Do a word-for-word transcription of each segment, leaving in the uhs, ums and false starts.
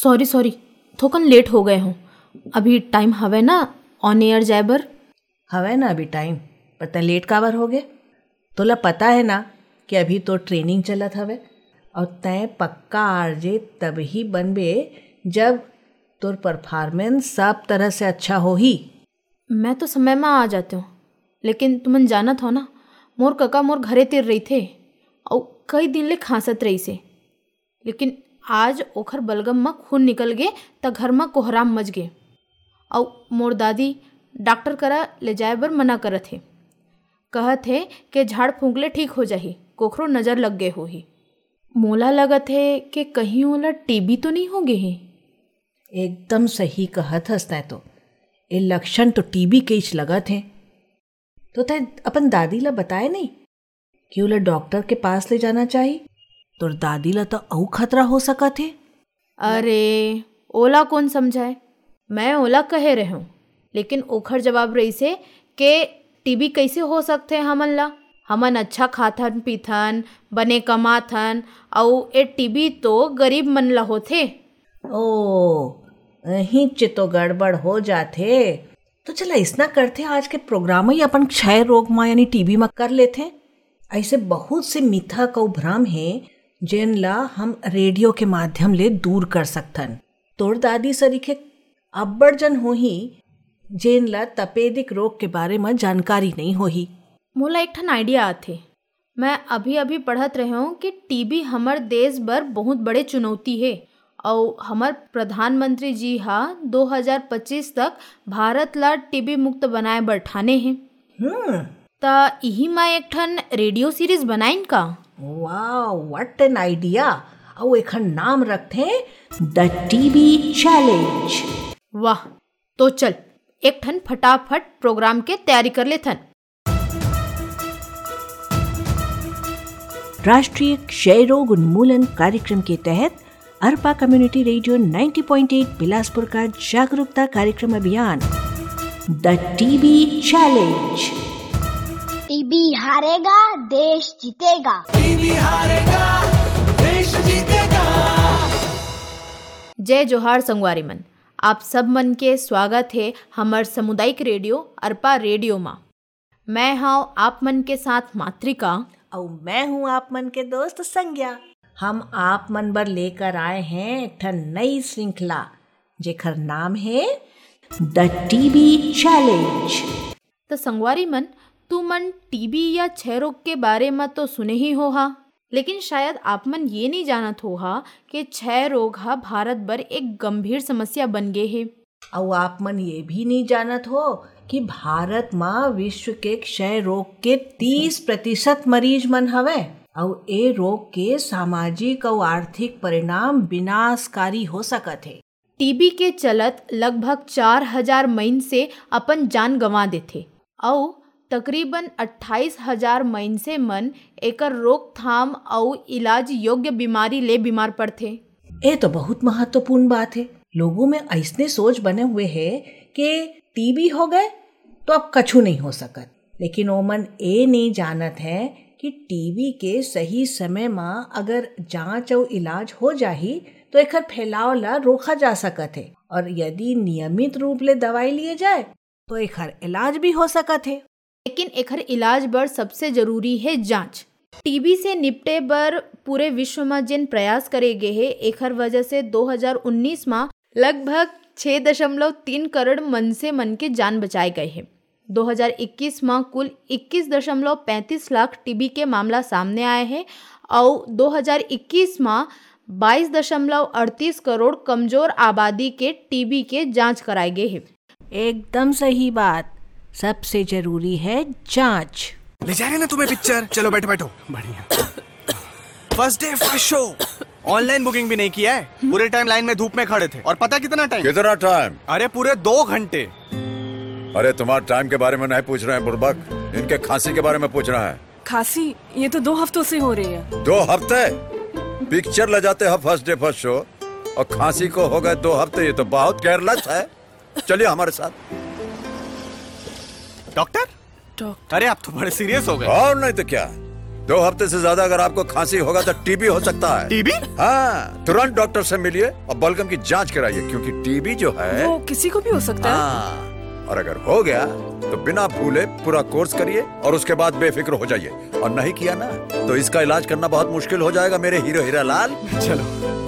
Sorry sorry थोकन late हो गए हूँ। अभी टाइम हवे ना ऑन एयर जाए बर। हवे ना अभी टाइम, पर तय लेट काबर हो गए? तोला पता है ना कि अभी तो ट्रेनिंग चलत हवे और तय पक्का आरजे तब ही बनबे जब तोर परफॉर्मेंस सब तरह से अच्छा हो ही। मैं तो समय में आ जाती हूँ, लेकिन तुमन जानत हो ना मोर कका मोर घरे तिर रही थे और कई दिन ले खांसत रही से, लेकिन आज ओखर बलगम में खून निकल गे त घर में कोहराम मच गे और मोर दादी डॉक्टर करा ले जाए बर मना करत हे। कहत हे कि झाड़ फूंक ले ठीक हो जाही, कोखरो नज़र लग गए हो ही। मोला लगत है कि कहीं ओला टीबी तो नहीं हो गए ही। एकदम सही कहत हस तै तो, ये लक्षण तो टीबी के ही लगत हैं। तो तय अपन दादी ला बताए नहीं कि ओला डॉक्टर के पास ले जाना चाहिए? तोर दादी ला तो अऊ खतरा हो सकत है। अरे ओला कौन समझाए, मैं ओला कहे रहे हूँ, लेकिन ओखर जवाब रही से कि टीबी कैसे हो सकते हमन ला। हमन अच्छा खाथन पीथन, बने कमाथन, और ए टीबी तो गरीब मन ला होथे। ओ अहीं च तो गड़बड़ हो जाथे। तो चला इसना करते आज के प्रोग्राम ही अपन क्षय रोग में यानी टीबी में कर लेते। ऐसे बहुत से मिथक और भ्रम है जेन ला हम रेडियो के माध्यम ले दूर कर सकथन। तोर दादी सरीखे अब्बड़ जन हो ही जेन ला तपेदिक रोग के बारे में जानकारी नहीं हो ही। मोला एक ठन आइडिया आथे। मैं अभी अभी पढ़त रहे हूँ कि टीबी हमर देश बर बहुत बड़े चुनौती है और हमार प्रधानमंत्री जी हा दो हज़ार पच्चीस तक भारत ला टीबी मुक्त बनाए बर ठाने हैं। हम्म त इही में एक ठन रेडियो सीरीज बनाइन का। वाह व्हाट एन आइडिया। और एक नाम रखते द टीबी चैलेंज। वाह, तो चल एक ठन फटाफट प्रोग्राम के तैयारी कर लेथन। राष्ट्रीय क्षय रोग उन्मूलन कार्यक्रम के तहत अरपा कम्युनिटी रेडियो नब्बे पॉइंट आठ बिलासपुर का जागरूकता कार्यक्रम अभियान द टीबी चैलेंज। टीबी हारेगा देश जीतेगा। टीबी हारेगा देश जीतेगा। जय जोहार संगवारी मन, आप सब मन के स्वागत है हमार सामुदायिक रेडियो अरपा रेडियो में। मैं हाँ आप मन के साथ मातृका और मैं हूँ आप मन के दोस्त संज्ञा। हम आप मन बर लेकर आए हैं एक ठन नई श्रृंखला जेकर नाम है द टीबी चैलेंज। तो संगवारी मन, तू मन टीबी या क्षय रोग के बारे में तो सुने ही हो हा, लेकिन शायद आप मन ये नहीं जानत हो हा कि क्षय रोग हा भारत बर एक गंभीर समस्या बन गए है। और आप मन ये भी नहीं जानत हो कि भारत में विश्व के क्षय रोग के तीस प्रतिशत मरीज मन हवे और ए रोग के सामाजिक और आर्थिक परिणाम विनाशकारी हो सकत है। टीबी के चलत लगभग चार हजार महीन से अपन जान गंवा देथे और तकरीबन अट्ठाईस हजार महीन से मन एकर रोकथाम और इलाज योग्य बीमारी ले बीमार पड़थे। ये तो बहुत महत्वपूर्ण बात है। लोगों में ऐसने सोच बने हुए है कि टीबी हो गए तो अब कछु नहीं हो सकत, लेकिन ओमन ए नहीं जानत है कि टीबी के सही समय में अगर जांच और इलाज हो जाही तो एकर फैलाव ला रोका जा सकत है, और यदि नियमित रूप ले दवाई लिए जाए तो एकर इलाज भी हो सकत है। लेकिन एकर इलाज बर सबसे जरूरी है जांच। टीबी से निपटे बर पूरे विश्व में जिन प्रयास करे गए है, एकर वजह से दो हज़ार उन्नीस में लगभग छः दशमलव तीन करोड़ मन से मन के जान बचाए गए हैं। दो हज़ार इक्कीस में कुल इक्कीस दशमलव पैंतीस लाख टीबी के मामला सामने आए हैं और दो हज़ार इक्कीस में बाईस दशमलव अड़तीस करोड़ कमजोर आबादी के टीबी के जांच कराए गए हैं। एकदम सही बात। सबसे जरूरी है जांच। ले जा रहे ना तुम्हें पिक्चर, चलो बैठो बैठो। बढ़िया। First day first show. Online booking भी नहीं किया है, पूरे टाइम लाइन में धूप में खड़े थे। और पता कितना टाइम? कितना टाइम? अरे पूरे दो घंटे। अरे तुम्हारे टाइम के बारे में नहीं पूछ रहे हैं बुर्बक, इनके खांसी के बारे में पूछ रहा है। खांसी ये तो दो हफ्तों से हो रही है। दो हफ्ते? पिक्चर ले जाते हैं फर्स्ट डे फर्स्ट शो और खांसी को हो गए दो हफ्ते, ये तो बहुत केयरलेस है। चलिए हमारे साथ। डॉक्टर? डॉक्टर? अरे आप तो बड़े सीरियस हो गए। और नहीं तो क्या, दो हफ्ते से ज्यादा अगर आपको खांसी होगा तो टीबी हो सकता है। टीबी? हाँ, तुरंत डॉक्टर से मिलिए और बलगम की जांच कराइए, क्योंकि टीबी जो है वो किसी को भी हो सकता है। हाँ, और अगर हो गया तो बिना भूले पूरा कोर्स करिए और उसके बाद बेफिक्र हो जाइए। और नहीं किया ना तो इसका इलाज करना बहुत मुश्किल हो जाएगा मेरे हीरो हीरा लाल। चलो।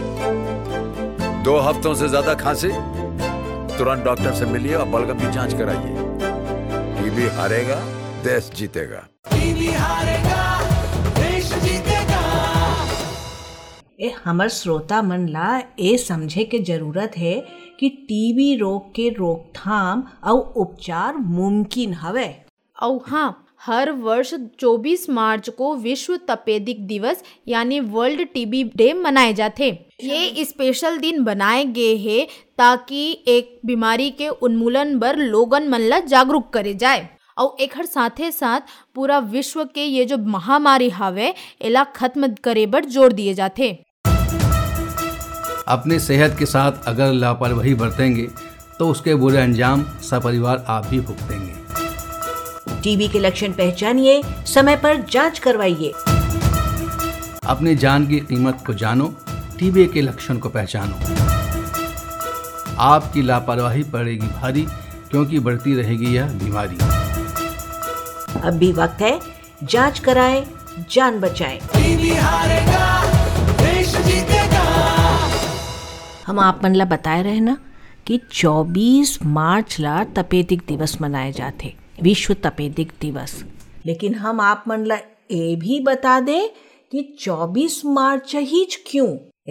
दो हफ्तों से ज्यादा खांसी, तुरंत डॉक्टर से मिलिए और बलगम की जांच कराइए। टीबी हारेगा, देश जीतेगा। ए हमर श्रोता मन ला ए समझे के जरूरत है कि टीबी रोग के रोकथाम और उपचार मुमकिन हवे। और हाँ, हर वर्ष चौबीस मार्च को विश्व तपेदिक दिवस यानी वर्ल्ड टीबी डे मनाए जाते। ये स्पेशल दिन बनाए गए हैं ताकि एक बीमारी के उन्मूलन बर लोगन मन ला जागरूक करे जाए और एक साथे साथ पूरा विश्व के ये जो महामारी हावे एला खत्म करे बर जोर दिए जाते। अपने सेहत के साथ अगर लापरवाही बरतेंगे तो उसके बुरे अंजाम सपरिवार आप भी भुगतेंगे। टीबी के लक्षण पहचानिए, समय पर जांच करवाइए। अपनी जान की कीमत को जानो, टीबी के लक्षण को पहचानो। आपकी लापरवाही पड़ेगी भारी, क्योंकि बढ़ती रहेगी यह बीमारी। अब भी वक्त है, जांच कराएं, जान बचाएं। टीबी हारेगा, देश जीतेगा। हम आप मन ला बताए रहे ना कि चौबीस मार्च ला तपेदिक दिवस मनाए जाते, विश्व तपेदिक दिवस। लेकिन हम आप मन ला ये भी बता दे कि चौबीस मार्च ही क्यों?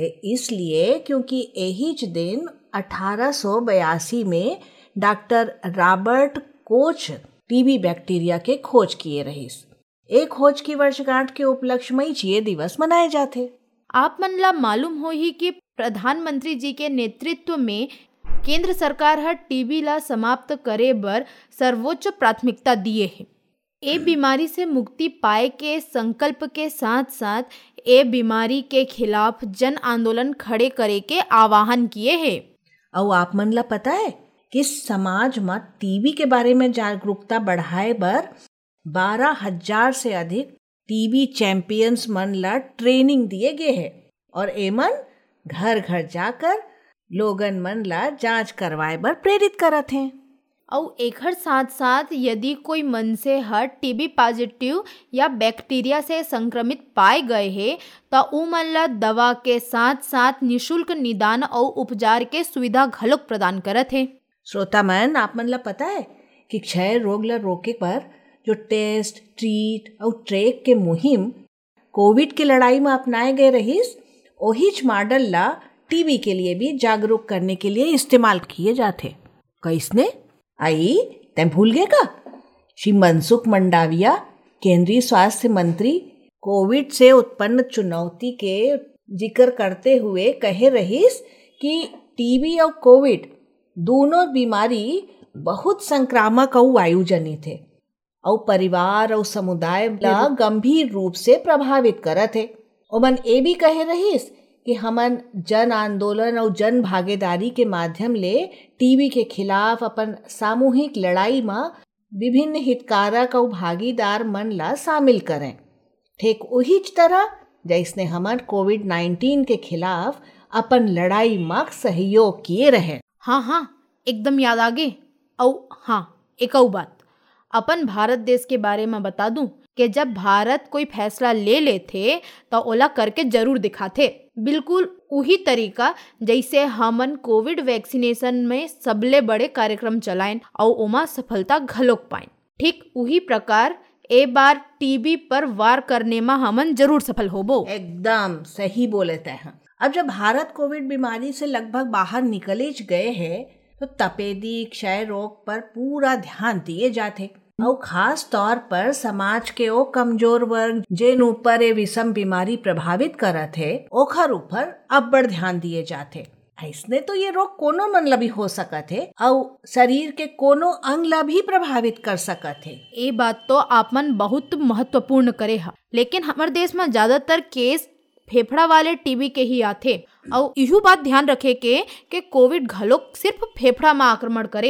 इसलिए क्योंकि यही दिन अठारह सौ बयासी में doctor Robert Koch TB bacteria के खोज किए रहीस। एक खोज की वर्षगांठ के उपलक्ष्य में ये दिवस मनाए जाते। आप मन ला मालूम हो ही कि प्रधानमंत्री जी के नेतृत्व में केंद्र सरकार हर टीबी ला समाप्त करे बर सर्वोच्च प्राथमिकता दिए है। ए बीमारी से मुक्ति पाए के संकल्प के साथ साथ ए बीमारी के खिलाफ जन आंदोलन खड़े करे के आह्वान किए है। और आप मन ला पता है कि समाज में टीबी के बारे में जागरूकता बढ़ाए बर बारह हजार से अधिक टीबी चैंपियंस मन ला ट्रेनिंग दिए गए है और एमन घर घर जाकर लोगन मन ला जांच करवाए बर प्रेरित करत हैं। और एकर साथ साथ यदि कोई मन से हर टीबी पॉजिटिव या बैक्टीरिया से संक्रमित पाए गए हैं तो उ मन ला दवा के साथ साथ निशुल्क निदान और उपचार के सुविधा घलोक प्रदान करत है। श्रोता मन, आप मन ला पता है कि क्षय रोग ला रोके पर जो टेस्ट, ट्रीट और ट्रैक के मुहिम कोविड की लड़ाई में अपनाए गए रहीस, ओहिच मॉडल ला टीबी के लिए भी जागरूक करने के लिए इस्तेमाल किए जाते। कैसने आई ते भूल गए का? श्री मनसुख मंडाविया, केंद्रीय स्वास्थ्य मंत्री, कोविड से उत्पन्न चुनौती के जिक्र करते हुए कहे रहीस कि टीबी और कोविड दोनों बीमारी बहुत संक्रामक और वायुजनित है और परिवार और समुदाय ला गंभीर रूप से प्रभावित करत है। ओमन ये भी कहे रहीस कि हमन जन आंदोलन और जन भागीदारी के माध्यम ले टीबी के खिलाफ अपन सामूहिक लड़ाई में विभिन्न हितकारक और भागीदार मन ला शामिल करें। ठीक उही तरह जैसने हमन कोविड नाइन्टीन के खिलाफ अपन लड़ाई में सहयोग किए रहे। हाँ हाँ एकदम याद आ गए। और हाँ एक और बात अपन भारत देश के बारे में बता दूं कि जब भारत कोई फैसला ले लेते तो ओला करके जरूर दिखाते, बिल्कुल वही तरीका जैसे हमन कोविड वैक्सीनेशन में सबले बड़े कार्यक्रम चलाएं और ओमा सफलता घलोक पाएं। ठीक वही प्रकार ए बार टीबी पर वार करने में हमन जरूर सफल होबो। एकदम सही बोलते हैं। अब जब भारत कोविड बीमारी से लगभग बाहर निकले गए हैं तो तपेदी क्षय रोग पर पूरा ध्यान दिए जाते और खास तौर पर समाज के ओ कमजोर वर्ग जिन ऊपर ये विषम बीमारी प्रभावित करत है ओखर ऊपर अब बड़ ध्यान दिए जाते। ऐसने तो ये रोग कोनो मन ला भी हो सकत है और शरीर के कोनो अंग ला भी प्रभावित कर सकत है। ये बात तो आपमन बहुत महत्वपूर्ण करे है, लेकिन हमारे देश में ज्यादातर केस फेफड़ा वाले टीबी के ही आथे और यही बात ध्यान रखे के कि कोविड घलोक सिर्फ फेफड़ा में आक्रमण करे है।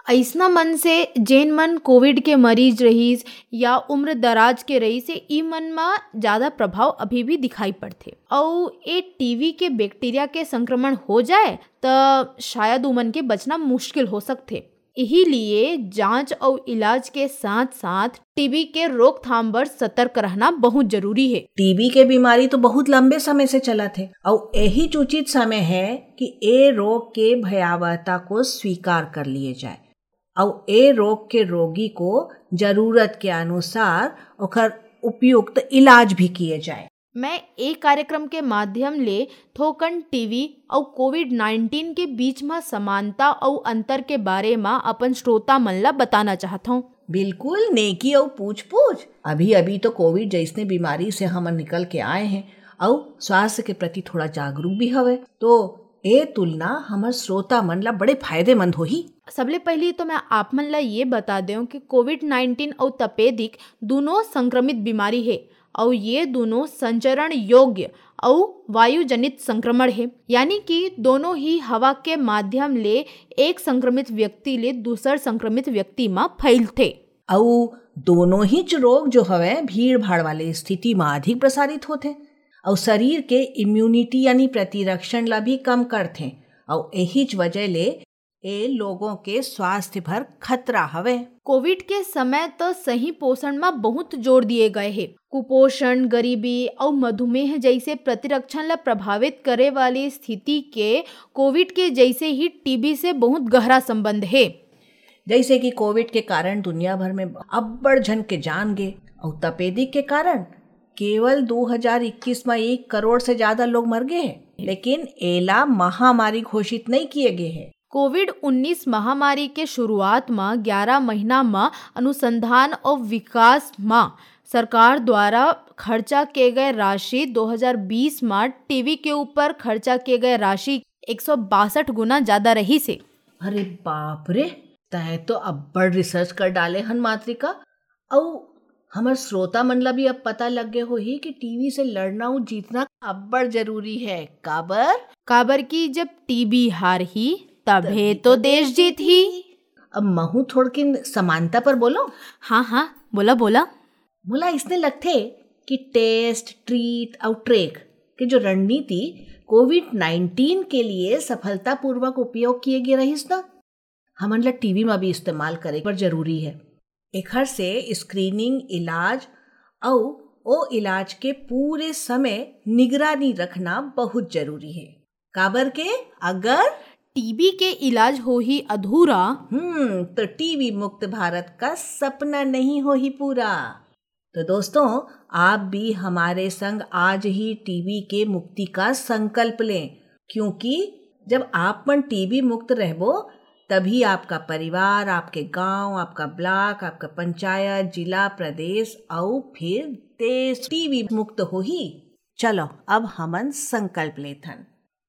ऐसना मन से जेन मन कोविड के मरीज रहीस या उम्र दराज के रही से ई मन में ज्यादा प्रभाव अभी भी दिखाई पड़ते। और ये टीबी के बैक्टीरिया के संक्रमण हो जाए तो शायद उमन के बचना मुश्किल हो सकते। यही लिए जांच और इलाज के साथ साथ टीबी के रोकथाम पर सतर्क रहना बहुत जरूरी है। टीबी के बीमारी तो बहुत लंबे समय से चला थे और यही उचित समय है कि ए रोग के भयावहता को स्वीकार कर लिए जाए और ए रोग के रोगी को जरूरत के अनुसार ओकर उपयुक्त इलाज भी किए जाए। मैं एक कार्यक्रम के माध्यम ले थोकन टीवी और कोविड नाइन्टीन के बीच में समानता और अंतर के बारे में अपन श्रोता मन ला बताना चाहता हूँ। बिल्कुल, नेकी और पूछ पूछ। अभी अभी तो कोविड जैसने बीमारी से हम निकल के आए हैं और स्वास्थ्य के प्रति थोड़ा जागरूक भी हवे, तो ए तुलना हमार श्रोता मन ला बड़े फायदेमंद होही। सबले पहले तो मैं आप मन ला ये बता दूं कि कोविड नाइन्टीन और तपेदिक दोनों संक्रमित बीमारी है और ये दोनों संचरण योग्य और वायु जनित संक्रमण है, यानी कि दोनों ही हवा के माध्यम ले एक संक्रमित व्यक्ति ले दूसर संक्रमित व्यक्ति में फैलते। और दोनों ही रोग जो हवे भीड़ भाड़ वाले स्थिति में अधिक प्रसारित होते और शरीर के इम्यूनिटी यानी प्रतिरक्षण ला भी कम करते और यही वजह ले ए लोगों के स्वास्थ्य भर खतरा हवे। कोविड के समय तो सही पोषण में बहुत जोर दिए गए हैं। कुपोषण, गरीबी और मधुमेह जैसे प्रतिरक्षण ला प्रभावित करे वाली स्थिति के कोविड के जैसे ही टीबी से बहुत गहरा संबंध है। जैसे कि कोविड के कारण दुनिया भर में अब्बड़ जन के जान गए और तपेदिक के कारण केवल दो हज़ार इक्कीस में एक करोड़ से ज्यादा लोग मर गए हैं, लेकिन एला महामारी घोषित नहीं किए गए हैं। कोविड उन्नीस महामारी के शुरुआत में ग्यारह महीना में अनुसंधान और विकास में सरकार द्वारा खर्चा किए गए राशि दो हज़ार बीस में टीबी के ऊपर खर्चा किए गए राशि एक सौ बासठ गुना ज्यादा रही से। अरे बाप रे, तय तो अब्बड़ रिसर्च कर डाले हन मातृका। और हमार श्रोता मन ला भी अब पता लग गए हो ही कि टीबी से लड़ना और जीतना अब्बड़ जरूरी है। काबर काबर की जब टीबी हार ही तभे तो देश जीत ही। अब महू थोड़किन समानता पर बोलो। हाँ हाँ बोला बोला बोला इसने लगते कि टेस्ट, ट्रीट और ट्रैक की जो रणनीति कोविड नाइन्टीन के लिए सफलतापूर्वक उपयोग किए गए रहीस ना, हमन ला टीवी में भी इस्तेमाल करे पर जरूरी है। एखर से स्क्रीनिंग, इलाज और ओ इलाज के पूरे समय निगरानी रखना बहुत जरूरी है। काबर के अगर टीबी के इलाज हो ही अधूरा हम्म तो टीबी मुक्त भारत का सपना नहीं हो ही पूरा। तो दोस्तों, आप भी हमारे संग आज ही टीबी के मुक्ति का संकल्प लें, क्योंकि जब आप मन टीबी मुक्त रहबो तभी आपका परिवार, आपके गांव, आपका ब्लॉक, आपका पंचायत, जिला, प्रदेश और फिर देश टीबी मुक्त हो ही। चलो अब हमन संकल्प लेथन।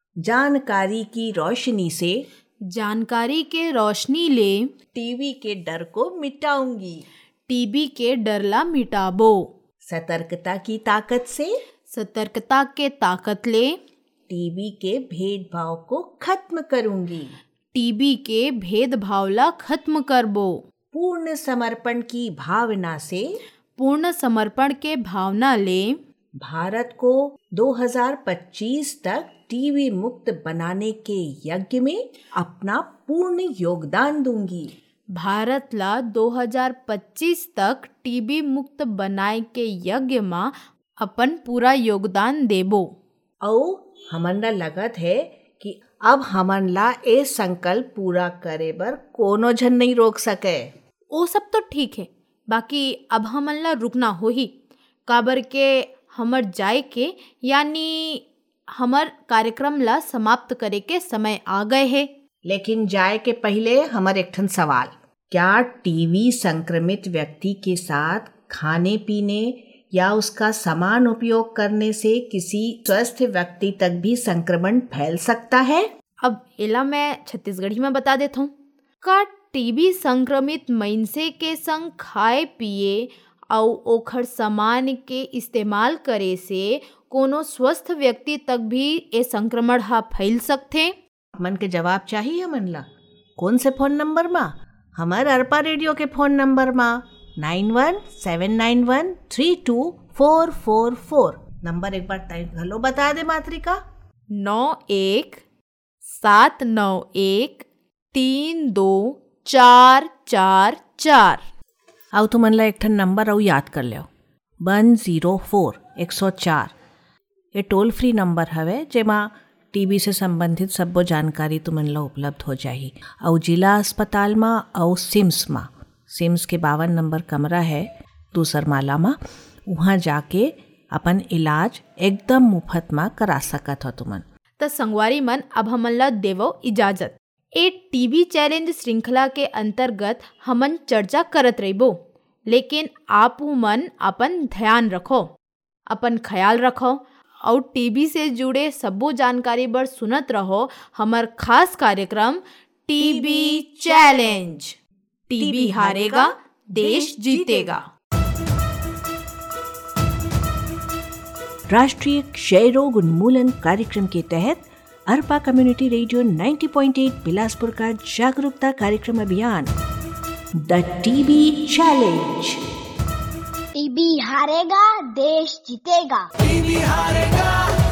जानकारी की रोशनी से जानकारी के रोशनी ले टीबी के डर को मिटाऊंगी। टीबी के डरला मिटाबो। सतर्कता की ताकत से सतर्कता के ताकत ले टीबी के भेदभाव को खत्म करूंगी। टीबी के भेदभाव ला खत्म करबो। पूर्ण समर्पण की भावना से पूर्ण समर्पण के भावना ले भारत को दो हज़ार पच्चीस तक टीबी मुक्त बनाने के यज्ञ में अपना पूर्ण योगदान दूंगी। भारत ला दो हज़ार पच्चीस तक टीबी मुक्त बनाए के यज्ञ में अपन पूरा योगदान देबो। और हमन ला लगत है कि अब हमन ला ए संकल्प पूरा करे बर कोनो जन नहीं रोक सके। वो सब तो ठीक है, बाकी अब हमन ला रुकना हो ही। काबर के हमर जाए के यानी हमर कार्यक्रम ला समाप्त करे के समय आ गए है। लेकिन जाए के पहले हमारे एक ठन सवाल, क्या टीबी संक्रमित व्यक्ति के साथ खाने पीने या उसका सामान उपयोग करने से किसी स्वस्थ व्यक्ति तक भी संक्रमण फैल सकता है? अब एला मैं छत्तीसगढ़ी में बता देता हूँ। का टीबी संक्रमित मइनसे के संग खाए पिए और ओखर सामान के इस्तेमाल करे से कोनो स्वस्थ व्यक्ति तक भी ए संक्रमण हा फैल सकथे? मन के जवाब चाहिए हमन ला। कौन से फोन नंबर मा हमार अरपा रेडियो के फोन नंबर में nine one seven nine one three two four four four number एक बार हेलो बता दे मातृका। नौ एक सात नौ एक तीन दो चार चार चार। आउ तुमन ला एक ठन नंबर आउ याद कर लियो वन जीरो फोर एक सौ चार। ये टोल फ्री नंबर हवे जेमा टीबी से संबंधित सब्बो जानकारी तुमन ला उपलब्ध हो जाही। और जिला अस्पताल में और सिम्स में सिम्स के बावन नंबर कमरा है दूसर माला में, वहाँ जाके अपन इलाज एकदम मुफ्त में करा सकत हो तुमन। त संगवारी मन अब हमन ला देवो इजाजत। ए टीबी चैलेंज श्रृंखला के अंतर्गत हमन चर्चा करत रहिबो, लेकिन आप मन अपन ध्यान रखो, अपन ख्याल रखो और टीबी से जुड़े सब्बो जानकारी बर सुनत रहो हमार खास कार्यक्रम टीबी चैलेंज। टीबी हारेगा देश जीतेगा। राष्ट्रीय क्षय रोग उन्मूलन कार्यक्रम के तहत अरपा कम्युनिटी रेडियो नब्बे पॉइंट आठ बिलासपुर का जागरूकता कार्यक्रम अभियान द टीबी चैलेंज। टीबी हारेगा देश जीतेगा। टीबी हारेगा